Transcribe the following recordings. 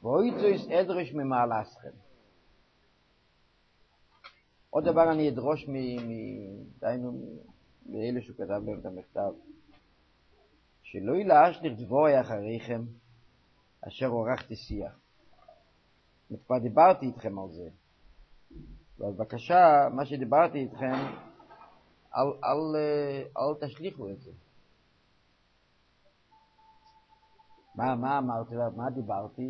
ואויצו יש אדרש ממעלסכם. עוד דבר אני אדרוש מאלה שהוא כתב להם את המכתב, שלא ילאש לכתבוי אחריכם אשר עורכתי שיח. כבר דיברתי איתכם על זה. אז בבקשה, מה שדיברתי איתכם, אל תשליחו את זה. מה אמרתי לה? מה דיברתי?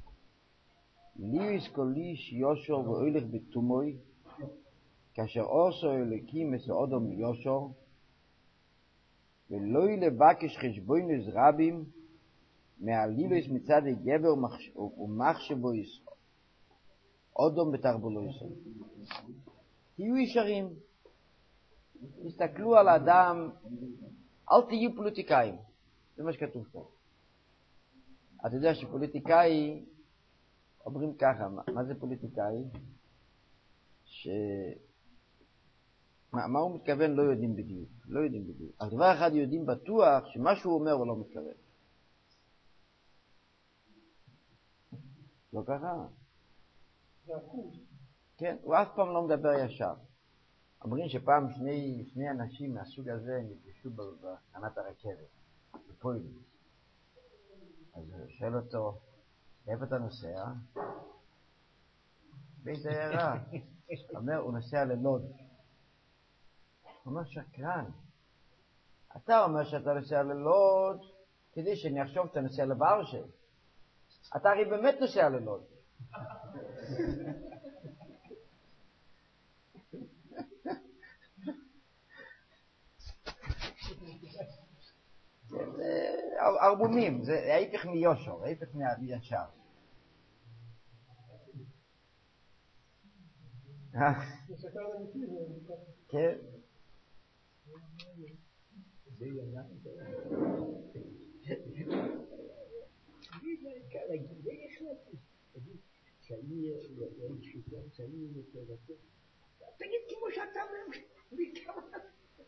ליש קוליש יושר ואוילך בתומוי, כאשר אוסו אלוקים מסעודום יושר, ולא ילבקש חשבוינוס רבים, מהלילוס מצד הגבר ומחשבו יסעוד. אודום בתרבולו יסעוד. תהיו ישרים. תסתכלו על האדם, אל תהיו פוליטיקאים. זה מה שכתוב פה. אתה יודע שפוליטיקאי, אומרים ככה, מה זה פוליטיקאי? מה הוא מתכוון לא יודעים בדיוק. לא יודעים בדיוק. אבל דבר אחד יודעים בטוח שמה שהוא אומר הוא לא מתכוון. לא ככה? כן, הוא אף פעם לא מדבר ישר. אומרים שפעם שני אנשים מהסוג הזה נפגשו בתחנת הרכבת, בפוילוס. אז הוא שואל אותו, איפה אתה נוסע? בית העיירה. הוא נוסע ללוד. הוא אומר, שקרן. אתה אומר שאתה נוסע ללוד כדי שאני אחשוב שאתה נוסע לוורשה. אתה הרי באמת נוסע ללוד. זה ערבומים, זה ההפך מיושר, ההפך מישר. כן. תגיד כמו שאתה אומר.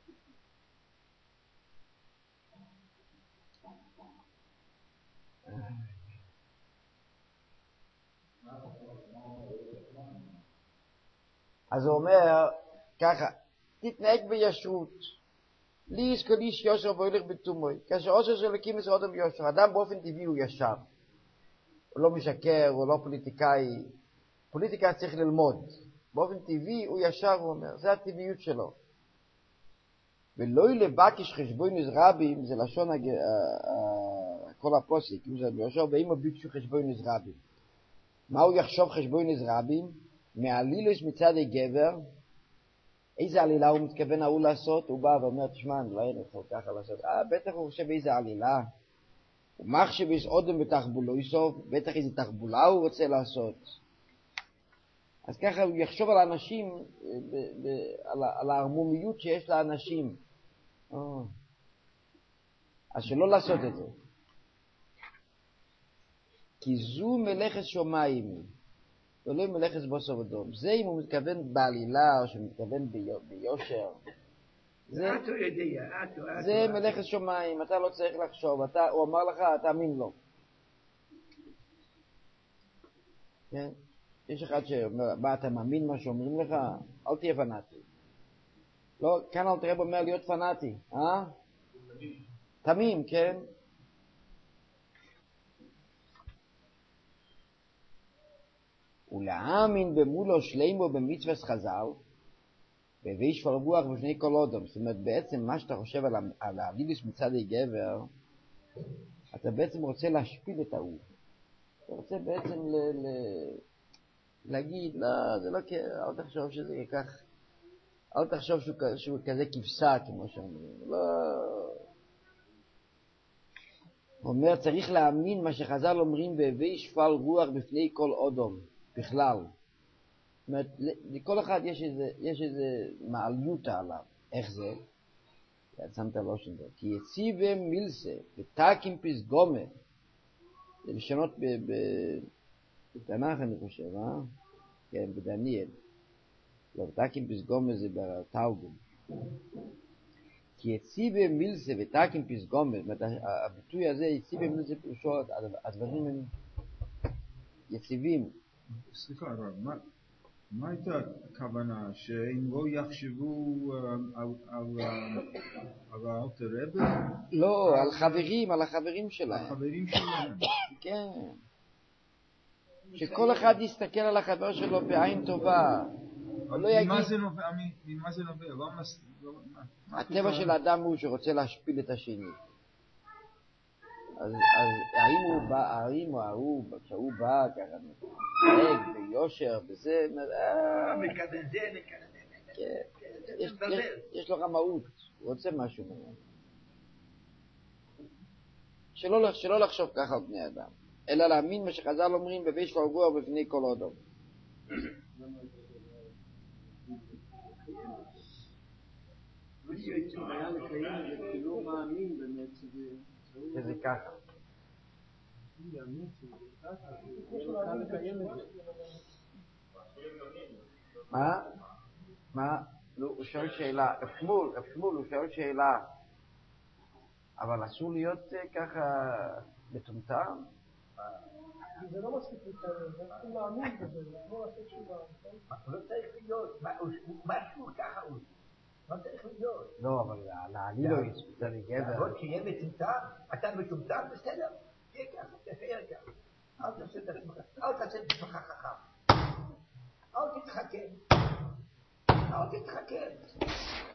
אז הוא אומר ככה, תתנהג בישרות. לי יש קליש יושר והולך בתומוי. כאשר אושר של אלוקים מסעודם יושר, אדם באופן טבעי הוא ישר. הוא לא משקר, הוא לא פוליטיקאי. פוליטיקה צריך ללמוד. באופן טבעי הוא ישר, הוא אומר, זה הטבעיות שלו. ולא ילבקש חשבוינוס רבים, זה לשון כל הפוסק, אם זה ביושר, ואם ביקשו חשבוינוס רבים. מה הוא יחשוב חשבוינוס רבים? מהלילוס מצד הגבר, איזה עלילה הוא מתכוון הוא לעשות? הוא בא ואומר, תשמע, אני לא יכול ככה לעשות. בטח הוא חושב איזה עלילה. הוא מחשב יש אודם בתחבולו יסוף, בטח איזה תחבולה הוא רוצה לעשות. אז ככה הוא יחשוב על האנשים, על הערמומיות שיש לאנשים. אז שלא לעשות את זה. כי זו מלאכת שומיים. ולא מלאכת בוסר ודום. זה אם הוא מתכוון בעלילה, או שהוא מתכוון ביושר. זה מלאכת שומיים, אתה לא צריך לחשוב. הוא אמר לך, תאמין לו. כן? יש אחד שאומר, מה, אתה מאמין מה שאומרים לך? אל תהיה פנאטי. לא, כאן אל תראה אומר להיות פנאטי. תמים, כן? ולהאמין במולו שלימו במצוות חז"ל, והביא שפל רוח בשני כל אודם. זאת אומרת, בעצם מה שאתה חושב על הליליס מצד הגבר, אתה בעצם רוצה להשפיל את ההוא. אתה רוצה בעצם להגיד, לא, זה לא אל תחשוב שזה כך, אל תחשוב שהוא כזה כבשה, כמו שאומרים. לא. הוא אומר, צריך להאמין מה שחז"ל אומרים, והביא שפל רוח בפני כל אודם. בכלל. זאת אומרת, לכל אחד יש איזה מעליותה עליו. איך זה? שמת לו שנדו. כי יציבם מילסה, ותקים פסגומה. זה לשונות בתנ"ך אני חושב, כן, בדניאל. לא, ותקים פסגומה זה בתרגום. כי יציבם מילסה, ותקים פסגומה. זאת אומרת, הביטוי הזה, יציבם מילסה פירושו, הדברים הם יציבים. סליחה הרב, מה הייתה הכוונה? שאם לא יחשבו על האלטר רבי? לא, על חברים, על החברים שלהם. החברים שלהם. כן. שכל אחד יסתכל על החבר שלו בעין טובה. לא יגיד... ממה זה נובע? הטבע של האדם הוא שרוצה להשפיל את השני. אז האם הוא, כשהוא בא, ככה מתנהג ביושר, בזה, מקדם זה, יש לו רמאות, הוא רוצה משהו ממנו. שלא לחשוב ככה על בני אדם, אלא להאמין מה שחז"ל אומרים, בביש פרגוע בפני כל אדם. שזה ככה. מה? הוא שואל שאלה, אפשמול, הוא שואל שאלה, אבל אסור להיות ככה מטומטם? זה לא מספיק להתאמן, זה צריך להאמין בזה, זה כמו לעשות תשובה. לא צריך להיות, משהו ככה הוא. לא צריך להיות. לא, אבל אני לא יצפות, זה גבר. למרות שיהיה מטומטם, אתה מטומטם, בסדר. תהיה ככה, תהיה ככה. אל תעשה את עצמך, אל תעשה את עצמך חכם. אל תתחכם. אל תתחכם.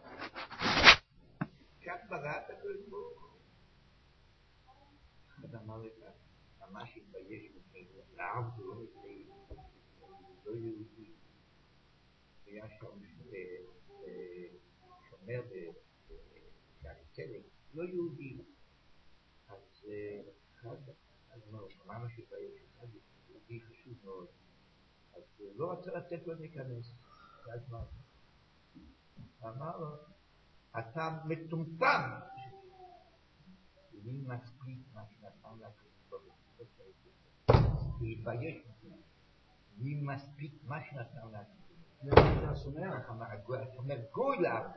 כך בראת הקדוש ברוך הוא. אחד אמר לך, ממש התבייש ממנו, לעם זה לא מפני, לא יהודי. היה שם שומר בשערי צדק, לא יהודי. אז ממש התבייש, אחד יהודי חשוב מאוד. אז לא רצה לתת לו להיכנס. ואז מה? אמר לו, אתה מטומטם. מי מספיק מה שנתן לקריסטו להתבייש ממנו. מי מספיק מה שנתן לקריסטו. השומר גוי לעבוד.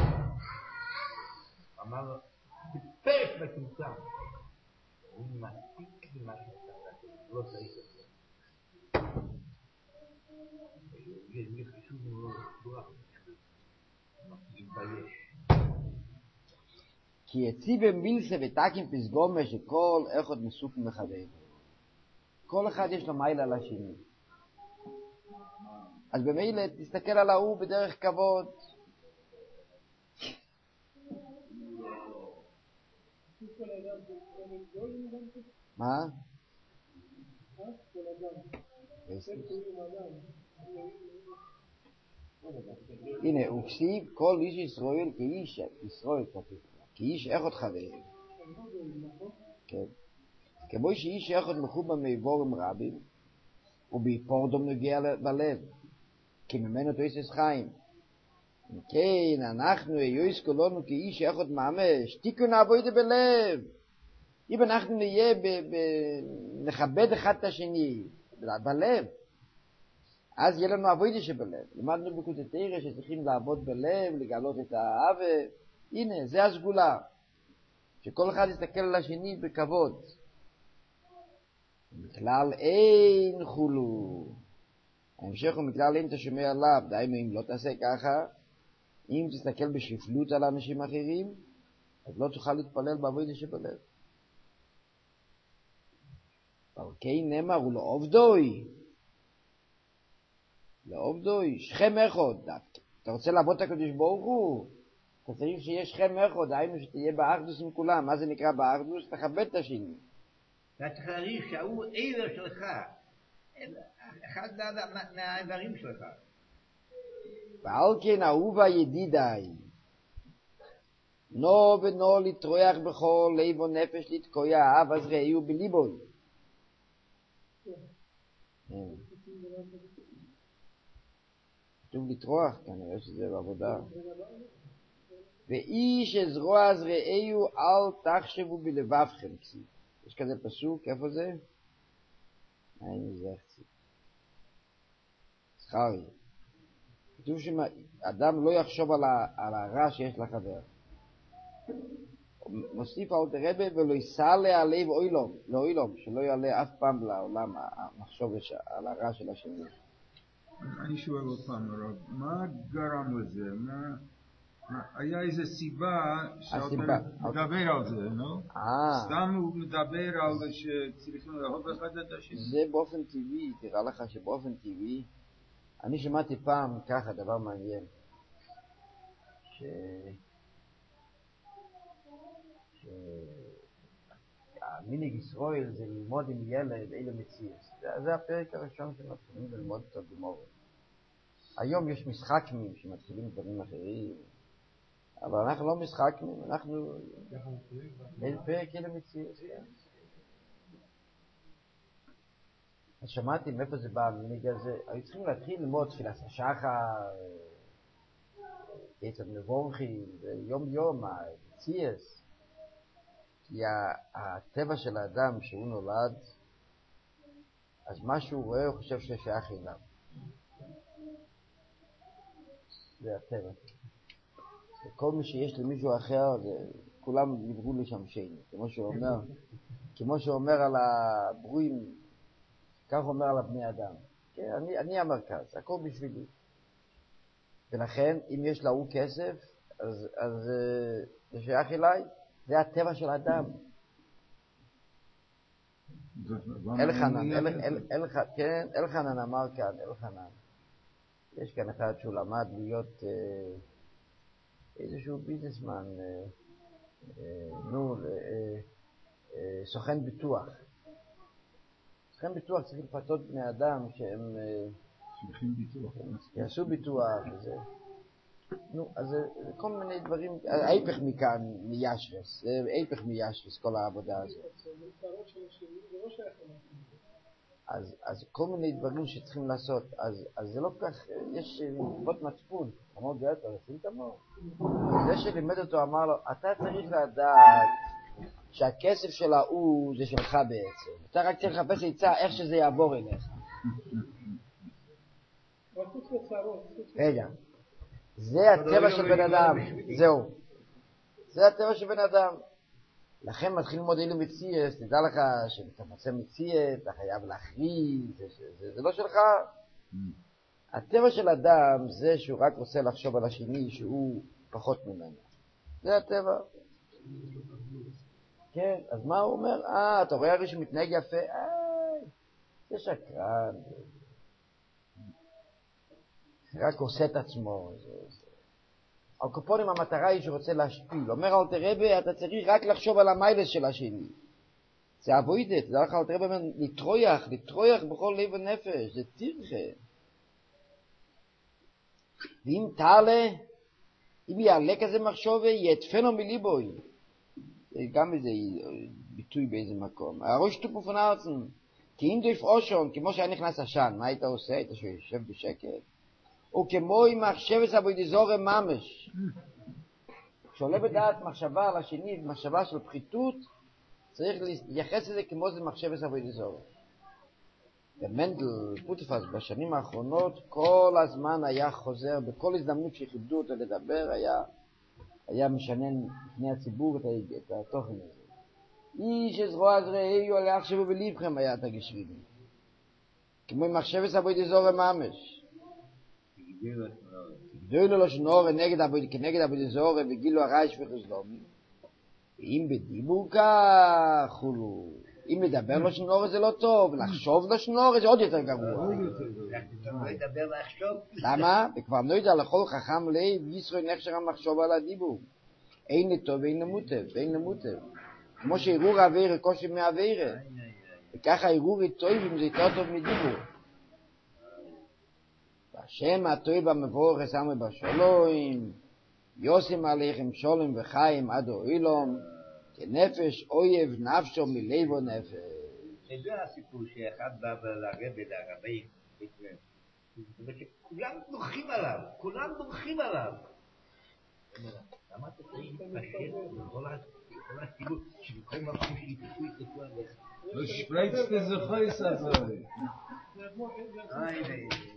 אמר לו, טיפש מטומטם. מי מספיק מה שנתן לקריסטו. לא צריך את זה. זה חשוב מאוד. להתבייש. כי יציב מילסה ותקים פסגומה שכל אחד מסוק ומחבר. כל אחד יש לו מייל על השני. אז במילא תסתכל על ההוא בדרך כבוד. מה? הנה, הוא כסיב כל איש ישראל כאיש ישראל כתוב. כאיש אחד חבר. כן. כמו שאיש אחד מחובר מעבורים רבים, ובעפורדום נוגע בלב, כי ממנו תויסס חיים. כן, אנחנו יויס כולנו כאיש אחד ממש, תיקון עבודה בלב. אם אנחנו נהיה נכבד אחד את השני, בלב, אז יהיה לנו עבודה שבלב. למדנו בקוטטריה שצריכים לעבוד בלב, לגלות את האהבה. הנה, זה הסגולה. שכל אחד יסתכל על השני בכבוד. מכלל אין חולו. ההמשך הוא מכלל אין תשמע עליו. דהיינו, אם לא תעשה ככה, אם תסתכל בשפלות על אנשים אחרים, אז לא תוכל להתפלל בעבודה שבלב. אבל כן נאמר, הוא לא עובדוי. לא עובדוי, שכם אחד. אתה רוצה לעבוד את הקדוש ברוך הוא? אתה צריך שיהיה שכם אחד, היינו שתהיה באחדוס עם כולם. מה זה נקרא באחדוס? תכבד את השני. אתה צריך להעריך שהוא עבר שלך, אחד מהאיברים שלך. ועל כן אהובה ידידיי, נו ונו לתרוח בכל לב ונפש לתקויה, אז ראיו בליבון. כתוב לטרוח, כנראה שזה בעבודה. ואיש עזרו אז ראיו אל תחשבו בלבבכם. יש כזה פסוק, איפה זה? אין זה חצי. זכרי. כתוב שאדם לא יחשוב על הרע שיש לחבר. מוסיף אל תרבה ולא יסעלה עליו אוילום, לאוילום, שלא יעלה אף פעם לעולם המחשוב על הרע של השני. אני שואל עוד פעם הרב, מה גרם לזה? היה איזו סיבה שאתה מדבר על זה, לא? סתם הוא מדבר על זה שצריכים לאהוב אחד את השני. זה באופן טבעי, תראה לך שבאופן טבעי, אני שמעתי פעם ככה דבר מעניין, שהמנהג ישראל זה ללמוד עם ילד אלה מציאות. זה הפרק הראשון שמתחילים ללמוד את הגמרא. היום יש משחקים שמתחילים דברים אחרים, אבל אנחנו לא משחקים, אנחנו פרק אלה מציאות. אז שמעתי מאיפה זה בא המנהג הזה. היו צריכים להתחיל ללמוד תפילת השחר, עצת מבורכים, יום יום, המציאות. כי הטבע של האדם שהוא נולד, אז מה שהוא רואה הוא חושב ששייך אליו. זה הטבע. וכל מי שיש למישהו אחר, כולם נבראו לי שם שני. כמו שהוא אומר על הברואים, כך הוא אומר על הבני אדם. כן, אני המרכז, הכל בשבילי. ולכן, אם יש להוא כסף, אז זה שייך אליי. זה הטבע של האדם. אלחנן אמר כאן, יש כאן אחד שהוא למד להיות איזשהו ביזנסמן, סוכן ביטוח. סוכן ביטוח צריך לפתות בני אדם שהם יעשו ביטוח וזה. אז זה כל מיני דברים, ההיפך מכאן, מישרס, זה ההיפך מישרס, כל העבודה הזאת. אז כל מיני דברים שצריכים לעשות, אז זה לא כך, יש נקבות מצפון, אמר גאטר, עושים את המור. זה שלימד אותו אמר לו, אתה צריך לדעת שהכסף של ההוא זה שלך בעצם. אתה רק צריך לחפש עצה איך שזה יעבור אליך. רגע. זה הטבע של בן אדם, זהו. זה הטבע של בן אדם. לכן מתחיל ללמוד אלה מציאס, תדע לך שאתה מוצא מציאס, אתה חייב להכריז, זה לא שלך. הטבע של אדם זה שהוא רק רוצה לחשוב על השני שהוא פחות ממנו. זה הטבע. כן, אז מה הוא אומר? אתה רואה הרי שמתנהג יפה? זה שקרן. רק עושה את עצמו. על קופונים המטרה היא שרוצה להשפיל. אומר אל תרבה, אתה צריך רק לחשוב על המיילס של השני. זה אבוידת, זה הלכה אל תרבה, לטרויח בכל לב ונפש, זה תרחה. ואם תעלה, אם יעלה כזה מחשוב, יתפנו מליבוי. גם איזה ביטוי באיזה מקום. הראש טופו פונארצן, כי אם דויף אושון, כמו שהיה נכנס השן, מה היית עושה? היית שיושב בשקט? וכמו עם מחשבת אבוידי זורם ממש. כשעולה בדעת מחשבה על השני, מחשבה של פחיתות, צריך להתייחס לזה כמו זה מחשבת אבוידי זורם. ומנדל פוטיפס בשנים האחרונות כל הזמן היה חוזר, בכל הזדמנות שכיבדו אותו לדבר, היה משנן לפני הציבור את התוכן הזה. איש זרוע זרעי עולה עכשיו בליבכם היה את הגשרידים. כמו עם מחשבת אבוידי זורם ממש. גדולו לו שנורא כנגד אבוידי זורם וגילו הרייש וחסלום. אם בדיבור כך, אם לדבר לו שנורא זה לא טוב, לחשוב לו שנורא זה עוד יותר גרוע. לדבר לחשוב. למה? וכבר נוידע לכל חכם לב, ישראל נחשר המחשוב על הדיבור. אין לטוב ואין למוטב. כמו שערעור העבירה קושי מהעבירה. וככה הערעור טוב אם זה יותר טוב מדיבור. השם הטוב המבורך שמו בשלום, יוסם עליכם שולם וחיים עד אוהילום, כנפש אויב נפשו מלבו נפש. זה הסיפור שאחד בא לרבי, כולם דורכים עליו. למה אתה צריך להתפשט בכל הסיפור שבכל מקום שיתפו יתפו עליך? לא שפרייצת איזה חייס הזה.